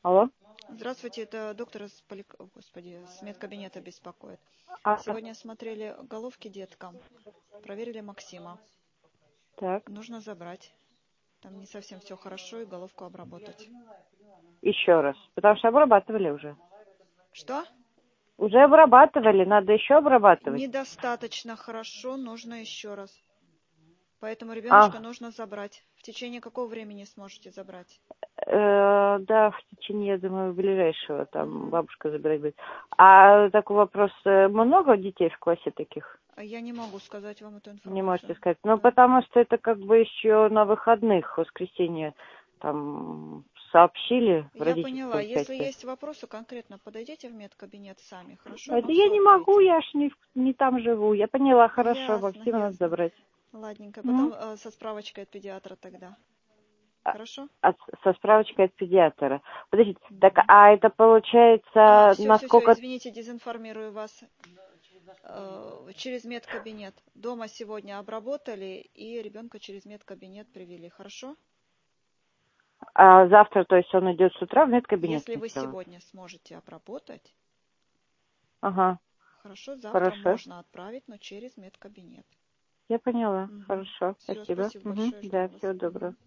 Алло? Здравствуйте, это доктор из Господи, с медкабинета беспокоит. А, Сегодня смотрели головки деткам, проверили Максима. так, Нужно забрать. Там не совсем все хорошо, и головку обработать. еще раз. Потому что обрабатывали уже. Что? Уже обрабатывали, надо еще обрабатывать. Недостаточно хорошо, нужно еще раз. Поэтому ребеночка А, нужно забрать. В течение какого времени сможете забрать? да, в течение, я думаю, ближайшего, там Мгм. бабушка забирать будет. А такой вопрос, много детей в классе таких? А я не могу сказать вам эту Не информацию. можете сказать. Ну, Да. потому что это как бы еще на выходных, в воскресенье, там, сообщили в Я поняла. родительской Если части. есть вопросы, конкретно подойдите в медкабинет сами. Хорошо, я Это вам я все не могу, ответим. я ж не там живу. Я поняла, хорошо, Ясно, Максима надо ясно. забрать. Ладненько. М? Потом со справочкой от педиатра тогда. А- Хорошо? со справочкой от педиатра. Подождите, так, Мгм. а это получается, Все, насколько... извините, дезинформирую вас. Через медкабинет. Дома сегодня обработали и ребенка через медкабинет привели. Хорошо? А завтра, то есть он идет с утра в медкабинет Если вы сначала? сегодня сможете обработать, Ага, хорошо, завтра хорошо. можно отправить, но через медкабинет. Я поняла. Угу. Хорошо, Все, спасибо. спасибо Мгм, большое, да, ждем вас. всего Мгм. доброго.